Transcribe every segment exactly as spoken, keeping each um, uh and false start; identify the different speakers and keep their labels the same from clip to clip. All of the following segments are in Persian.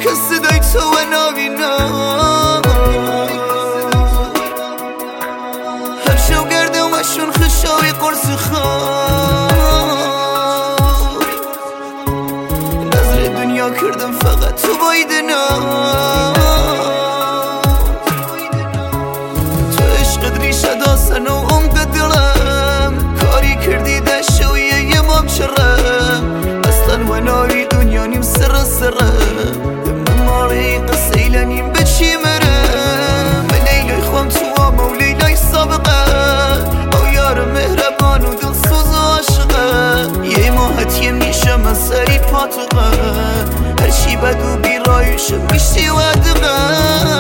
Speaker 1: که صدای تو و نبینم هر شو گرده و مشون خشاوی قرص خواب نظر دنیا کردم فقط تو بایدنم تو عشق ریشه داستن و عمق دلم کاری کردی دشویه یه مام چرم اصلا و ناری دنیا نیم سر سرم مماری قصیله نیم به چی مرم لیلای خوام تو آما و لیلای سابقه او یار مهربان و دل سوز و عاشقه یه ماهت یه میشه من سری پاتقه هرچی بد و بیرایشم میشتی و دقه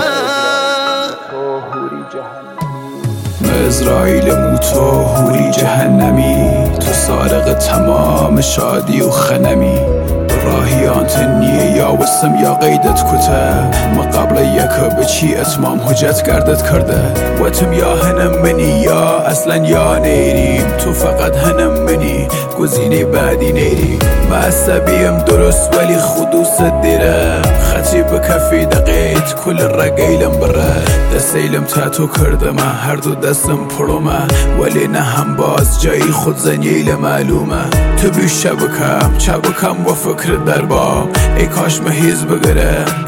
Speaker 2: اسرائیل موتو هوری جهنمی تو سارق تمام شادی و خنمی راهیانت نیه یا وسم یا قیدت کته ما قبل یک بچی اتمام حجت گردت کرده و تم یا هنم منی یا اصلا یا نیریم تو فقط هنم منی گزینه بعدی نیریم ما عصبیم درست ولی خدوس دیره خطی به کفی دقیت کل رگیلم بره دستیلم تاتو کرده ما هر دو دستم پرومه ولی نه هم باز جایی خود زنیل معلومه تو بی شبکم چبکم و فکر دربام ای کاش مهیز بگره